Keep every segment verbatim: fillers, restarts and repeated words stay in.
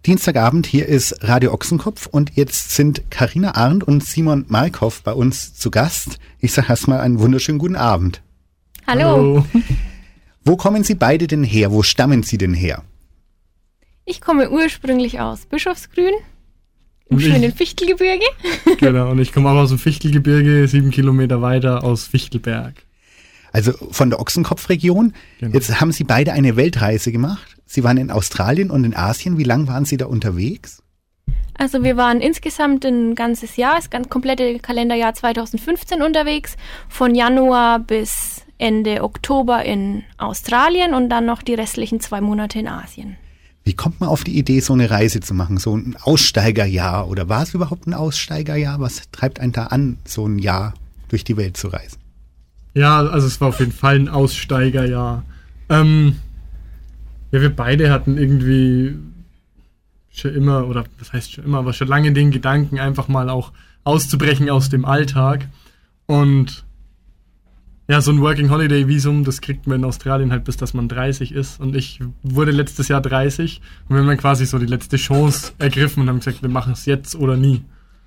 Dienstagabend, hier ist Radio Ochsenkopf und jetzt sind Carina Arndt und Simon Markhoff bei uns zu Gast. Ich sage erstmal einen wunderschönen guten Abend. Hallo. Hallo. Wo kommen Sie beide denn her? Wo stammen Sie denn her? Ich komme ursprünglich aus Bischofsgrün, im Und schönen ich- Fichtelgebirge. Genau, und ich komme auch aus dem Fichtelgebirge, sieben Kilometer weiter aus Fichtelberg. Also von der Ochsenkopfregion. Genau. Jetzt haben Sie beide eine Weltreise gemacht. Sie waren in Australien und in Asien. Wie lange waren Sie da unterwegs? Also wir waren insgesamt ein ganzes Jahr, das ganz komplette Kalenderjahr zweitausendfünfzehn unterwegs, von Januar bis Ende Oktober in Australien und dann noch die restlichen zwei Monate in Asien. Wie kommt man auf die Idee, so eine Reise zu machen? So ein Aussteigerjahr? Oder war es überhaupt ein Aussteigerjahr? Was treibt einen da an, so ein Jahr durch die Welt zu reisen? Ja, also es war auf jeden Fall ein Aussteigerjahr. Ähm, ja, wir beide hatten irgendwie schon immer, oder was heißt schon immer, aber schon lange den Gedanken, einfach mal auch auszubrechen aus dem Alltag. Und ja, so ein Working Holiday Visum, das kriegt man in Australien halt bis, dass man dreißig ist. Und ich wurde letztes Jahr dreißig und wir haben dann quasi so die letzte Chance ergriffen und haben gesagt, wir machen es jetzt oder nie.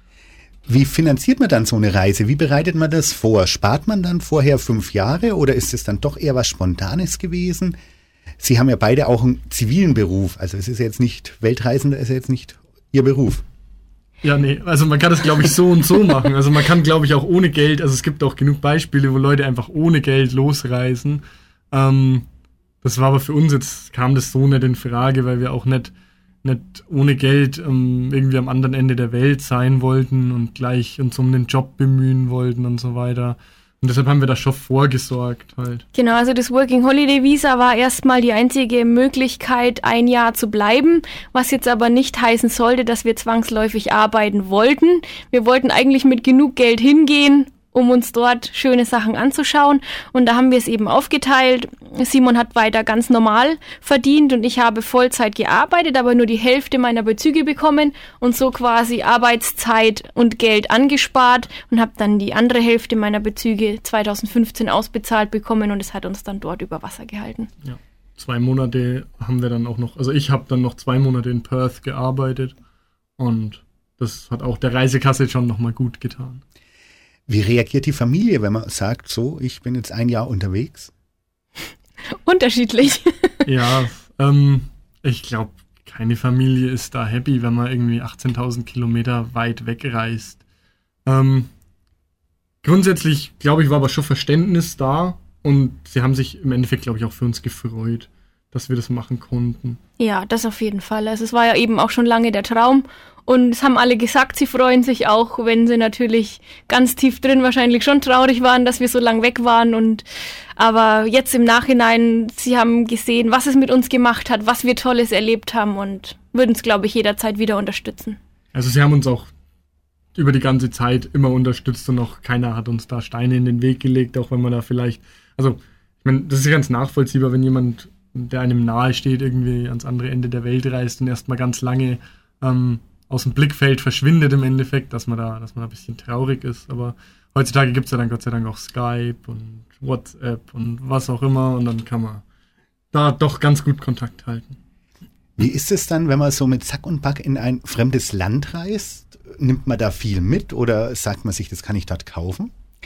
Wie finanziert man dann so eine Reise? Wie bereitet man das vor? Spart man dann vorher fünf Jahre oder ist es dann doch eher was Spontanes gewesen? Sie haben ja beide auch einen zivilen Beruf. Also es ist jetzt nicht, Weltreisender ist ja jetzt nicht Ihr Beruf. Ja, nee, also man kann das, glaube ich, so und so machen. Also man kann, glaube ich, auch ohne Geld, also es gibt auch genug Beispiele, wo Leute einfach ohne Geld losreisen. Ähm, das war aber für uns jetzt, kam das so nicht in Frage, weil wir auch nicht, nicht ohne Geld ähm, irgendwie am anderen Ende der Welt sein wollten und gleich uns um den Job bemühen wollten und so weiter. Und deshalb haben wir da schon vorgesorgt halt. Genau, also das Working Holiday Visa war erstmal die einzige Möglichkeit, ein Jahr zu bleiben, was jetzt aber nicht heißen sollte, dass wir zwangsläufig arbeiten wollten. Wir wollten eigentlich mit genug Geld hingehen, um uns dort schöne Sachen anzuschauen. Und da haben wir es eben aufgeteilt. Simon hat weiter ganz normal verdient und ich habe Vollzeit gearbeitet, aber nur die Hälfte meiner Bezüge bekommen und so quasi Arbeitszeit und Geld angespart und habe dann die andere Hälfte meiner Bezüge zweitausendfünfzehn ausbezahlt bekommen und es hat uns dann dort über Wasser gehalten. Ja. Zwei Monate haben wir dann auch noch, also ich habe dann noch zwei Monate in Perth gearbeitet und das hat auch der Reisekasse schon nochmal gut getan. Wie reagiert die Familie, wenn man sagt, so, ich bin jetzt ein Jahr unterwegs? Unterschiedlich. Ja, ähm, ich glaube, keine Familie ist da happy, wenn man irgendwie achtzehntausend Kilometer weit wegreist. Ähm, grundsätzlich, glaube ich, war aber schon Verständnis da und sie haben sich im Endeffekt, glaube ich, auch für uns gefreut, dass wir das machen konnten. Ja, das auf jeden Fall. Also es war ja eben auch schon lange der Traum und es haben alle gesagt, sie freuen sich auch, wenn sie natürlich ganz tief drin wahrscheinlich schon traurig waren, dass wir so lang weg waren und aber jetzt im Nachhinein, sie haben gesehen, was es mit uns gemacht hat, was wir Tolles erlebt haben und würden es, glaube ich, jederzeit wieder unterstützen. Also sie haben uns auch über die ganze Zeit immer unterstützt und auch keiner hat uns da Steine in den Weg gelegt, auch wenn man da vielleicht, also ich meine, das ist ja ganz nachvollziehbar, wenn jemand, der einem nahe steht, irgendwie ans andere Ende der Welt reist und erstmal ganz lange ähm, aus dem Blickfeld verschwindet im Endeffekt, dass man da, dass man da ein bisschen traurig ist. Aber heutzutage gibt es ja dann Gott sei Dank auch Skype und WhatsApp und was auch immer und dann kann man da doch ganz gut Kontakt halten. Wie ist es dann, wenn man so mit Sack und Pack in ein fremdes Land reist? Nimmt man da viel mit oder sagt man sich, das kann ich dort kaufen?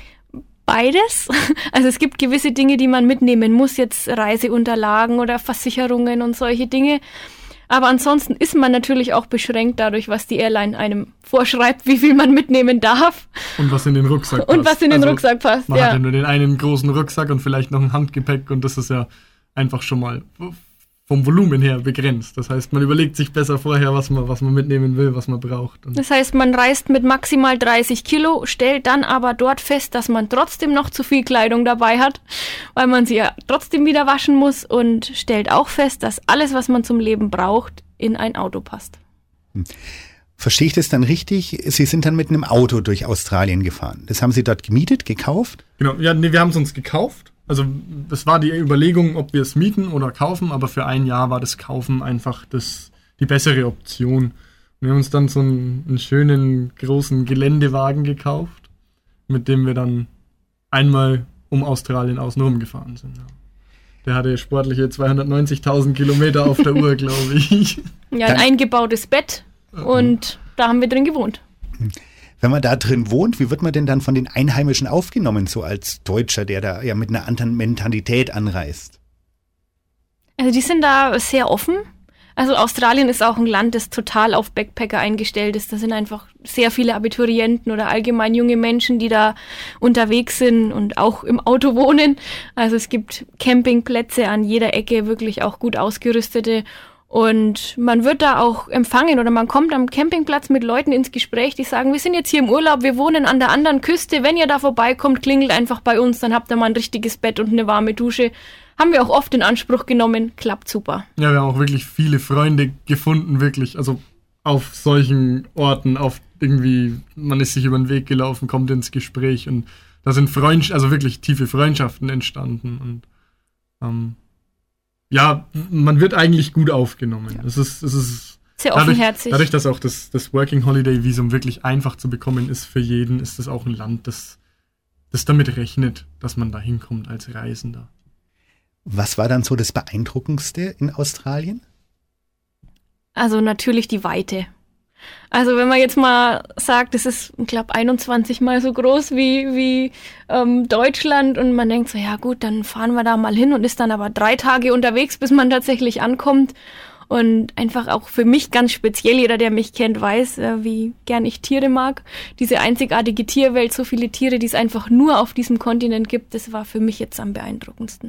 Beides. Also es gibt gewisse Dinge, die man mitnehmen muss, jetzt Reiseunterlagen oder Versicherungen und solche Dinge. Aber ansonsten ist man natürlich auch beschränkt dadurch, was die Airline einem vorschreibt, wie viel man mitnehmen darf. Und was in den Rucksack passt. Und was in den also, Rucksack passt, man ja. hat ja nur den einen großen Rucksack und vielleicht noch ein Handgepäck und das ist ja einfach schon mal vom Volumen her begrenzt. Das heißt, man überlegt sich besser vorher, was man, was man mitnehmen will, was man braucht. Und das heißt, man reist mit maximal dreißig Kilo, stellt dann aber dort fest, dass man trotzdem noch zu viel Kleidung dabei hat, weil man sie ja trotzdem wieder waschen muss und stellt auch fest, dass alles, was man zum Leben braucht, in ein Auto passt. Verstehe ich das dann richtig? Sie sind dann mit einem Auto durch Australien gefahren. Das haben Sie dort gemietet, gekauft? Genau, ja, nee, wir haben es uns gekauft. Also das war die Überlegung, ob wir es mieten oder kaufen, aber für ein Jahr war das Kaufen einfach das, die bessere Option. Wir haben uns dann so einen, einen schönen großen Geländewagen gekauft, mit dem wir dann einmal um Australien außenrum gefahren sind. Ja. Der hatte sportliche zweihundertneunzigtausend Kilometer auf der Uhr, glaube ich. Ja, ein eingebautes Bett und da haben wir drin gewohnt. Wenn man da drin wohnt, wie wird man denn dann von den Einheimischen aufgenommen, so als Deutscher, der da ja mit einer anderen Mentalität anreist? Also die sind da sehr offen. Also Australien ist auch ein Land, das total auf Backpacker eingestellt ist. Da sind einfach sehr viele Abiturienten oder allgemein junge Menschen, die da unterwegs sind und auch im Auto wohnen. Also es gibt Campingplätze an jeder Ecke, wirklich auch gut ausgerüstete. Und man wird da auch empfangen oder man kommt am Campingplatz mit Leuten ins Gespräch, die sagen, wir sind jetzt hier im Urlaub, wir wohnen an der anderen Küste. Wenn ihr da vorbeikommt, klingelt einfach bei uns, dann habt ihr mal ein richtiges Bett und eine warme Dusche. Haben wir auch oft in Anspruch genommen, klappt super. Ja, wir haben auch wirklich viele Freunde gefunden, wirklich, also auf solchen Orten, auf irgendwie, man ist sich über den Weg gelaufen, kommt ins Gespräch und da sind Freundschaften, also wirklich tiefe Freundschaften entstanden und ähm, ja, man wird eigentlich gut aufgenommen. Ja. Es ist, es ist sehr dadurch, offenherzig. Dadurch, dass auch das, das Working Holiday Visum wirklich einfach zu bekommen ist für jeden, ist das auch ein Land, das, das damit rechnet, dass man da hinkommt als Reisender. Was war dann so das Beeindruckendste in Australien? Also natürlich die Weite. Also wenn man jetzt mal sagt, es ist, ich glaube, einundzwanzig Mal so groß wie, wie ähm, Deutschland und man denkt so, ja gut, dann fahren wir da mal hin und ist dann aber drei Tage unterwegs, bis man tatsächlich ankommt. Und einfach auch für mich ganz speziell, jeder, der mich kennt, weiß, äh, wie gern ich Tiere mag. Diese einzigartige Tierwelt, so viele Tiere, die es einfach nur auf diesem Kontinent gibt, das war für mich jetzt am beeindruckendsten.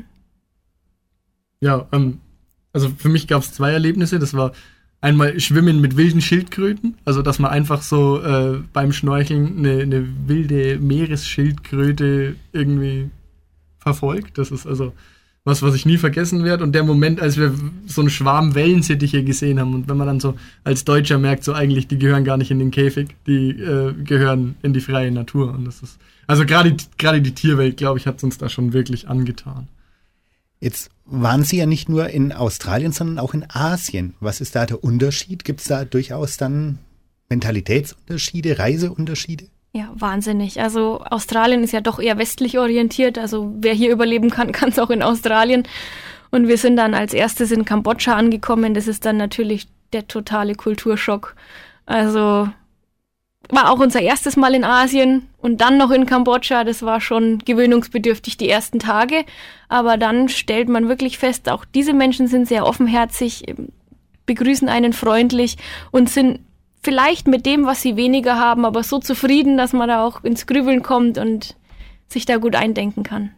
Ja, ähm, also für mich gab es zwei Erlebnisse. Das war einmal Schwimmen mit wilden Schildkröten, also dass man einfach so äh, beim Schnorcheln eine, eine wilde Meeresschildkröte irgendwie verfolgt. Das ist also was, was ich nie vergessen werde. Und der Moment, als wir so einen Schwarm Wellensittiche gesehen haben und wenn man dann so als Deutscher merkt, so eigentlich, die gehören gar nicht in den Käfig, die äh, gehören in die freie Natur. Und das ist, also gerade gerade die Tierwelt, glaube ich, hat es uns da schon wirklich angetan. Jetzt waren Sie ja nicht nur in Australien, sondern auch in Asien. Was ist da der Unterschied? Gibt es da durchaus dann Mentalitätsunterschiede, Reiseunterschiede? Ja, wahnsinnig. Also Australien ist ja doch eher westlich orientiert. Also wer hier überleben kann, kann es auch in Australien. Und wir sind dann als erstes in Kambodscha angekommen. Das ist dann natürlich der totale Kulturschock. Also war auch unser erstes Mal in Asien und dann noch in Kambodscha. Das war schon gewöhnungsbedürftig die ersten Tage. Aber dann stellt man wirklich fest, auch diese Menschen sind sehr offenherzig, begrüßen einen freundlich und sind vielleicht mit dem, was sie weniger haben, aber so zufrieden, dass man da auch ins Grübeln kommt und sich da gut eindenken kann.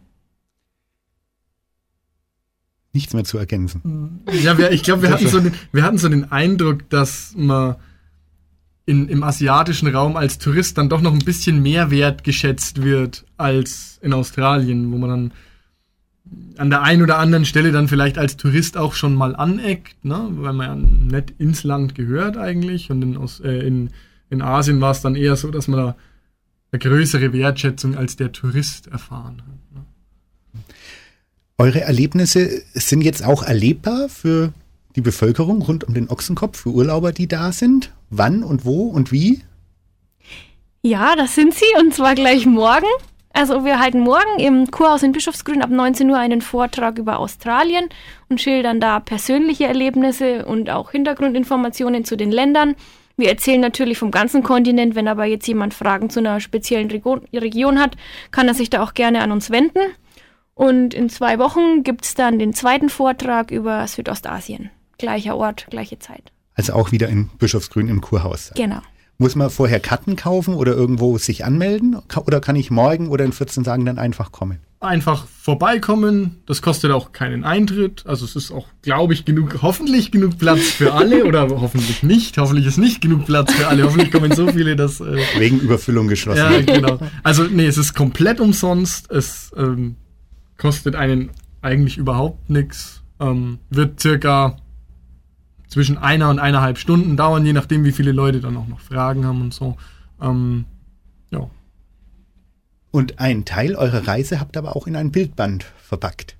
Nichts mehr zu ergänzen. Ja, wir, ich glaube, wir, hatten so den, wir hatten so den Eindruck, dass man in, im asiatischen Raum als Tourist dann doch noch ein bisschen mehr wertgeschätzt wird als in Australien, wo man dann an der einen oder anderen Stelle dann vielleicht als Tourist auch schon mal aneckt, ne? Weil man ja nicht ins Land gehört eigentlich. Und in, Aus, äh, in, in Asien war es dann eher so, dass man da eine größere Wertschätzung als der Tourist erfahren hat. Ne? Eure Erlebnisse sind jetzt auch erlebbar für die Bevölkerung rund um den Ochsenkopf, für Urlauber, die da sind? Wann und wo und wie? Ja, das sind sie und zwar gleich morgen. Also wir halten morgen im Kurhaus in Bischofsgrün ab neunzehn Uhr einen Vortrag über Australien und schildern da persönliche Erlebnisse und auch Hintergrundinformationen zu den Ländern. Wir erzählen natürlich vom ganzen Kontinent, wenn aber jetzt jemand Fragen zu einer speziellen Region, Region hat, kann er sich da auch gerne an uns wenden. Und in zwei Wochen gibt es dann den zweiten Vortrag über Südostasien. Gleicher Ort, gleiche Zeit. Also auch wieder in Bischofsgrün im Kurhaus. Genau. Muss man vorher Karten kaufen oder irgendwo sich anmelden? Oder kann ich morgen oder in vierzehn Tagen dann einfach kommen? Einfach vorbeikommen, das kostet auch keinen Eintritt. Also es ist auch, glaube ich, genug, hoffentlich genug Platz für alle oder hoffentlich nicht. Hoffentlich ist nicht genug Platz für alle. Hoffentlich kommen so viele, dass... Äh, Wegen Überfüllung geschlossen. Ja, genau. Also nee, es ist komplett umsonst. Es ähm, kostet einen eigentlich überhaupt nichts. Ähm, wird circa zwischen einer und eineinhalb Stunden dauern, je nachdem, wie viele Leute dann auch noch Fragen haben und so. Ähm, ja. Und einen Teil eurer Reise habt ihr aber auch in ein Bildband verpackt.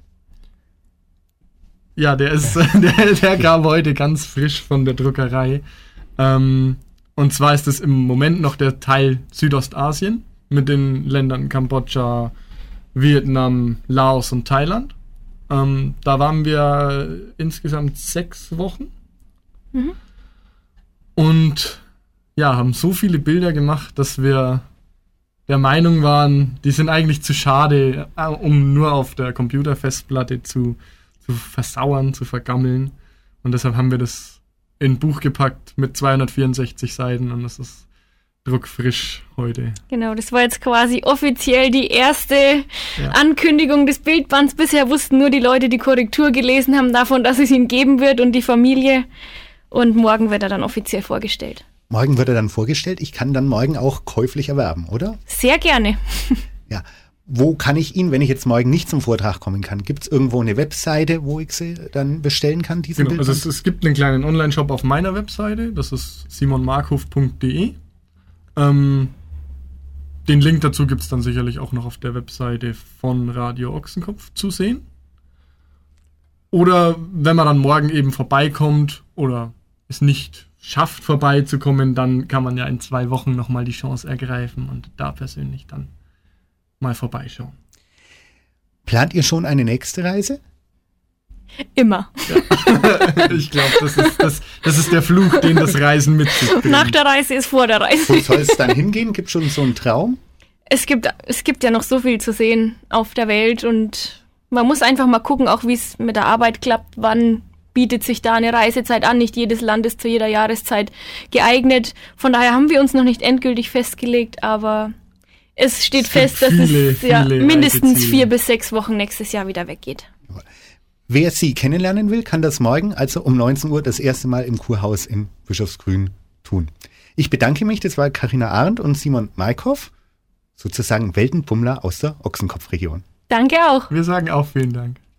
Ja, der ist, der, der kam heute ganz frisch von der Druckerei. Ähm, und zwar ist es im Moment noch der Teil Südostasien mit den Ländern Kambodscha, Vietnam, Laos und Thailand. Ähm, da waren wir insgesamt sechs Wochen. Mhm. Und ja, haben so viele Bilder gemacht, dass wir der Meinung waren, die sind eigentlich zu schade, um nur auf der Computerfestplatte zu, zu versauern, zu vergammeln. Und deshalb haben wir das in ein Buch gepackt mit zweihundertvierundsechzig Seiten und das ist druckfrisch heute. Genau, das war jetzt quasi offiziell die erste ja. Ankündigung des Bildbands. Bisher wussten nur die Leute, die Korrektur gelesen haben, davon, dass es ihn geben wird und die Familie. Und morgen wird er dann offiziell vorgestellt. Morgen wird er dann vorgestellt. Ich kann dann morgen auch käuflich erwerben, oder? Sehr gerne. Ja. Wo kann ich ihn, wenn ich jetzt morgen nicht zum Vortrag kommen kann? Gibt es irgendwo eine Webseite, wo ich sie dann bestellen kann? Diesen genau, also es, es gibt einen kleinen Online-Shop auf meiner Webseite. Das ist simon markhof punkt de. Ähm, den Link dazu gibt es dann sicherlich auch noch auf der Webseite von Radio Ochsenkopf zu sehen. Oder wenn man dann morgen eben vorbeikommt oder es nicht schafft vorbeizukommen, dann kann man ja in zwei Wochen nochmal die Chance ergreifen und da persönlich dann mal vorbeischauen. Plant ihr schon eine nächste Reise? Immer. Ja. Ich glaube, das ist, das, das ist der Fluch, den das Reisen mit sich bringt. Nach der Reise ist vor der Reise. Wo soll es dann hingehen? Gibt es schon so einen Traum? Es gibt, es gibt ja noch so viel zu sehen auf der Welt und man muss einfach mal gucken, auch wie es mit der Arbeit klappt, wann bietet sich da eine Reisezeit an. Nicht jedes Land ist zu jeder Jahreszeit geeignet. Von daher haben wir uns noch nicht endgültig festgelegt, aber es steht es fest, dass viele, es ja, mindestens vier bis sechs Wochen nächstes Jahr wieder weggeht. Wer Sie kennenlernen will, kann das morgen, also um neunzehn Uhr, das erste Mal im Kurhaus in Bischofsgrün tun. Ich bedanke mich, das war Carina Arndt und Simon Markhof, sozusagen Weltenbummler aus der Ochsenkopfregion. Danke auch. Wir sagen auch vielen Dank.